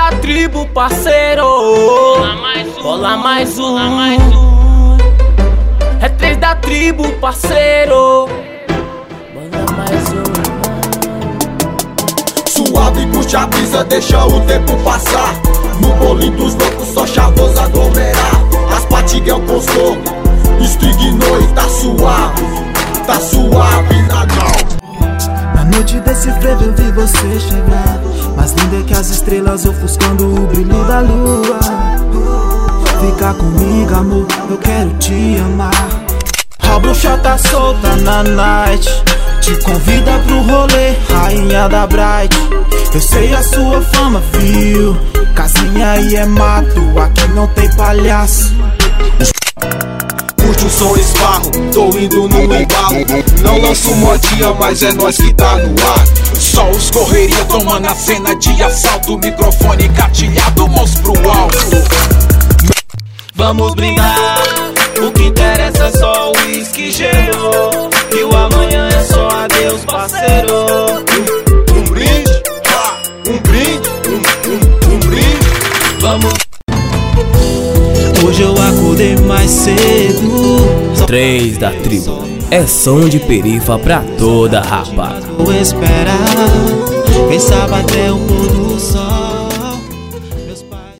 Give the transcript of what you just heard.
da tribo, parceiro. Cola mais um. É 3 da tribo, parceiro. Bola mais um. Suave, puxa a brisa, deixa o tempo passar. No bolinho dos loucos, só chavoso aglomerar. As patiguel postou, estrignou e tá suave na cal. Na noite desse frevo eu vi você chegar, mais linda que as estrelas ofuscando o brilho da lua. Fica comigo, amor, eu quero te amar. A bruxa tá solta na night, te convida pro rolê, rainha da Bright. Eu sei a sua fama, viu? Casinha aí é mato, aqui não tem palhaço. Curte o som, esbarro, tô indo no embalo. Não lanço modinha, mas é nós que tá no ar. Só os correria tomando a cena de assalto. Microfone gatilhado, mãos pro alto. Vamos brindar, o que interessa é só o uísque e gelo. E o amanhã é só adeus, parceiro. Um brinde, um brinde, um brinde. Vamos. Hoje eu acordei mais cedo. 3 da tribo, é som de perifa pra toda rapa. Vou esperar, quem sabe até o pôr do sol.